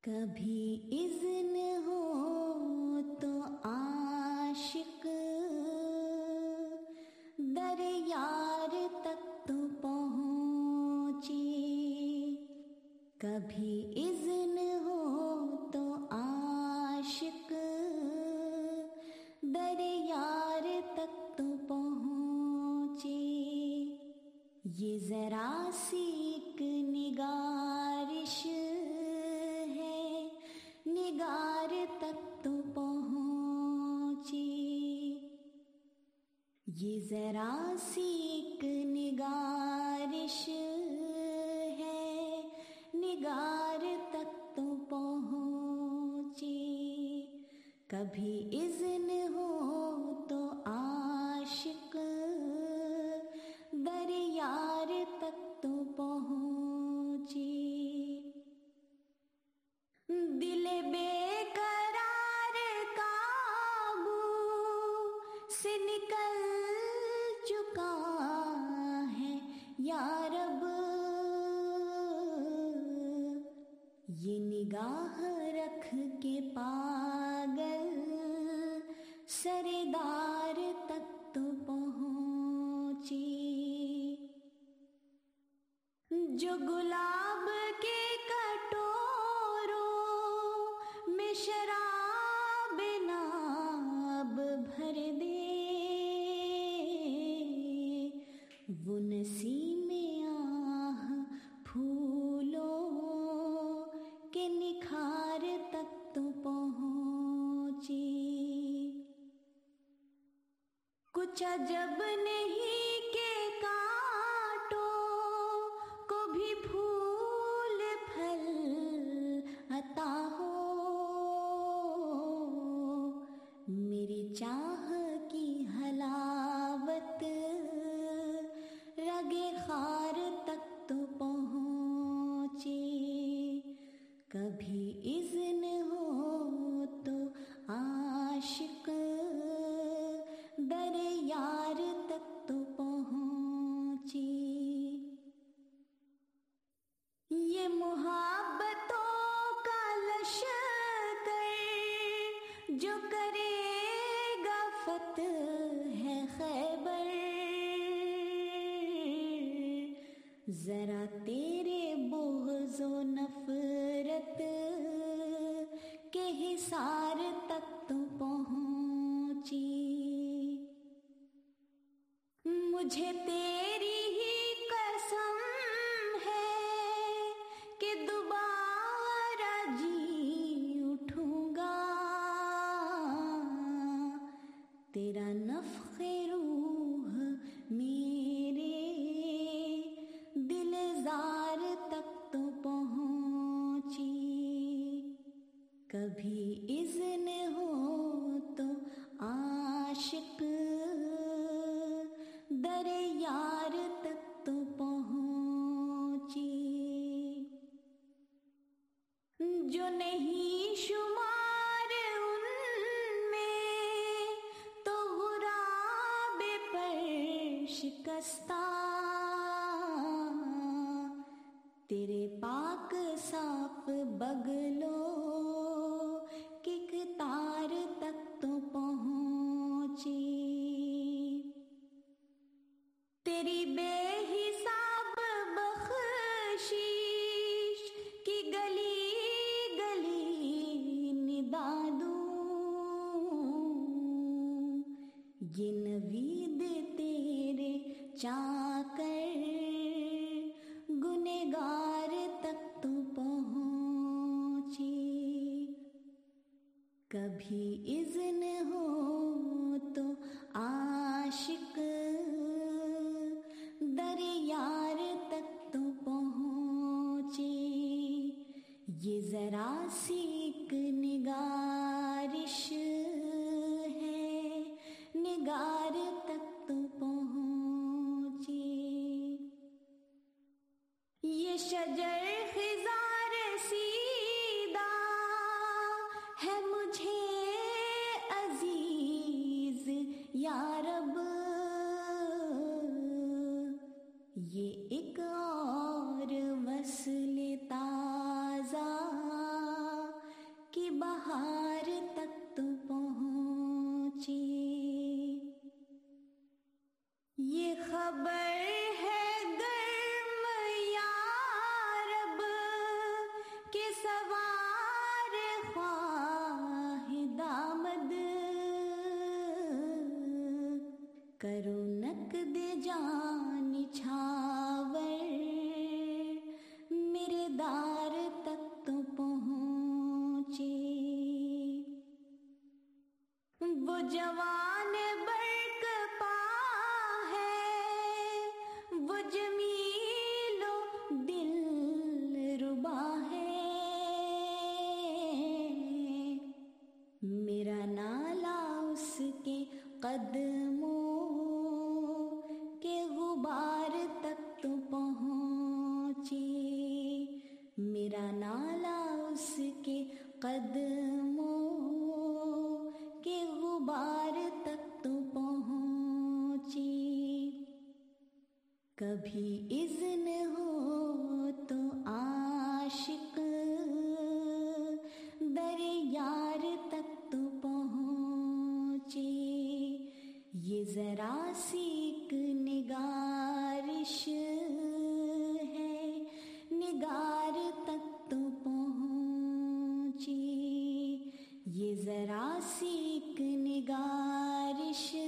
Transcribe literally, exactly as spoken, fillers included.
کبھی اذن ہو تو عاشق در یار تک تو پہنچے، کبھی اذن ہو تو عاشق در یار تک تو پہنچے، یہ ذرا سی ایک نگارش ہے، نگار تک تو پہنچے، یہ ذرا سی ایک نگارش ہے، نگار تک تو پہنچے، کبھی اذن ہو تو عاشق در یار تک تو پہنچے، دل بے قرار قابو سے نکل چکا ہے یا رب، یہ نگاہ رکھ کے پاگل سردار تک تو پہنچی، جو گلاب کے کٹوروں میں شراب ناب بھر دے، وہ نسیم آہ پھولوں کے نکھار تک تو پہنچی، کچھ عجب نہیں کہ کانٹوں کو بھی پھول پھل عطا ہو، میری چاہ کی حلاوت رگ خار تک تو پہنچے، کبھی اذن ہو تو عاشق در یار تک تو پہنچی، یہ محبتوں کا لشکر جو کرے گا فتح ہے خیبر، ذرا تیرے بغض و نفرت کے حصار تک تو پہنچی، مجھے تیری ہی قسم ہے کہ دوبارہ جی اٹھوں گا، تیرا نفخ روح میرے دل زار تک تو پہنچی، کبھی اذن ہو تو عاشق در یار تک تو پہنچی، جو نہیں شمار ان میں تو غراب پر شکستہ، تیرے پاک صاف بغلوں کی کتار تک تو پہنچی، تیری بے حساب بخشش کی گلی گلی ندا دوں، یہ نوید تیرے چاکر گنہگار تک تو پہنچی، کبھی اذن ہو تو عاشق در یار تک تو پہنچے، یہ ذرا سی ایک نگارش ہے، نگار تک تو پہنچی، یہ شجر خزار سیدہ ہے مجھے عزیز یا رب، یہ ایک اور وصل تازہ یار تک تو پہنچی. یہ خبر ہے گرم یا رب کہ سوار خواہ دامد کرو نقد جان چھاور میرے دار تک تو پہنچی. وہ جوان برق پا ہے وہ جمیل و دل ربا ہے میرا نالا اس کے قدموں کے غبار تک تو پہنچی. میرا نالا اس کے قدموں کے غبار تک تو پہنچی. کبھی اذن ہو تو عاشق در یار تک تو پہنچی. یہ ذرا سی ایک نگارش ہے نگار تک تو پہنچی. یہ ذرا سی ایک نگارش